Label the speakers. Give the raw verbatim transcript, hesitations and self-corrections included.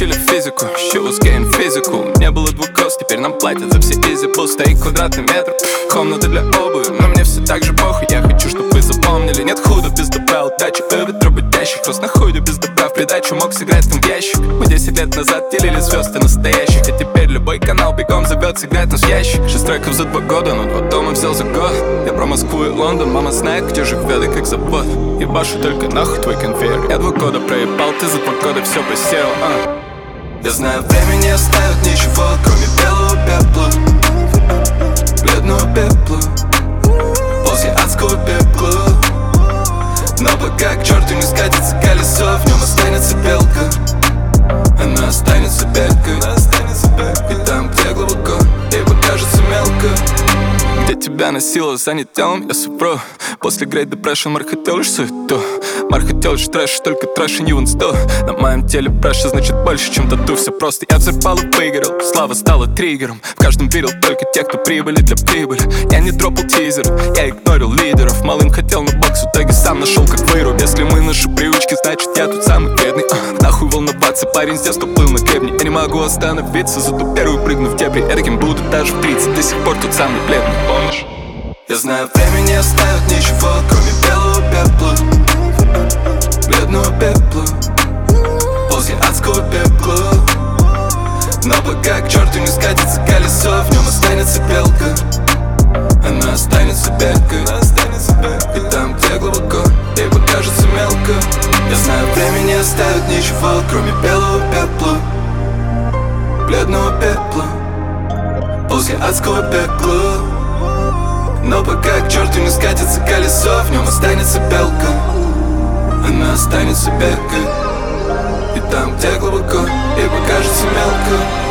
Speaker 1: учили физику, she was getting physical. Не было двух кост, теперь нам платят за все изи. Пустой квадратный метр, комната для обуви. Но мне все так же похуй, я хочу, чтоб вы запомнили. Нет худа без добра, удачи эвид работящих. Просто находю без добра, в придачу мог сыграть там в ящик. Мы десять лет назад делили звезды настоящих, а теперь любой канал бегом зовет сыграть нас в ящик. Шесть треков за два года, но два дома взял за год. Я про Москву и Лондон, мама знает, где живет и как завод. Ебашу только нахуй твой конвейер. Я два года проебал, ты за два года все посеял, а. Я знаю, время не оставит ничего, кроме белого пепла, бледного пепла, после адского пепла. Но пока к черту не скатится колесо, в нем останется белка. Она останется белкой, и там, где глубоко, ей покажется мелко. Где тебя носило занятым, я совру. После Great Depression Марк хотел лишь суету. Марк хотел лишь трэш, только трэш и не в инсту. На моем теле преша значит больше, чем тату. Все просто, я взорвал и выиграл. Слава стала триггером. В каждом верил только те, кто прибыли для прибыли. Я не дропал тизер, я игнорил лидеров. Малым хотел на бокс, в итоге сам нашел как выруб. Если мы наши привычки, значит я тут самый бедный. а, Нахуй волноваться, парень с детства плыл на гребне. Я не могу остановиться, зато первый прыгну в дебри. Я таким буду даже в тридцать, до сих пор тот самый бледный, помнишь? Я знаю, время не оставит ничего, кроме белого пепла, бледного пепла, после адского пепла. Но пока к черту не скатится колесо, в нем останется белка. Она останется белкой, и там, где глубоко, ей покажется мелко. Я знаю, время не оставит ничего, кроме белого пепла, бледного пепла, после адского пепла. Но пока к черту не скатится колесо, в нем останется белка. Она останется белкой, и там, где глубоко, ей покажется мелко.